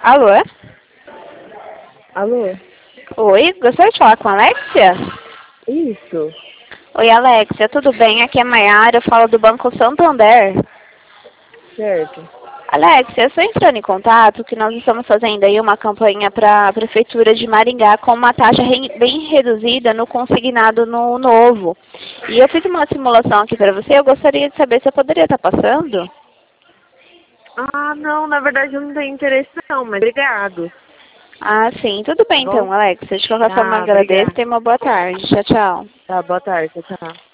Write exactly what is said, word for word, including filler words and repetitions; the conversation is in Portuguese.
Alô? Alô? Oi, gostaria de falar com a Alexia? Isso. Oi, Alexia, tudo bem? Aqui é a Maiara, eu falo do Banco Santander. Certo. Alexia, eu estou entrando em contato que nós estamos fazendo aí uma campanha para a Prefeitura de Maringá com uma taxa re- bem reduzida no consignado no novo. E eu fiz uma simulação aqui para você, eu gostaria de saber se eu poderia estar passando. Ah, não, na verdade eu não tenho interesse não, mas obrigado. Ah, sim, tudo Tá bem bom? então, Alexia. De qualquer forma, Tá, agradeço. obrigada. Tenha uma boa tarde. Tchau, tchau. Tá, boa tarde, tchau.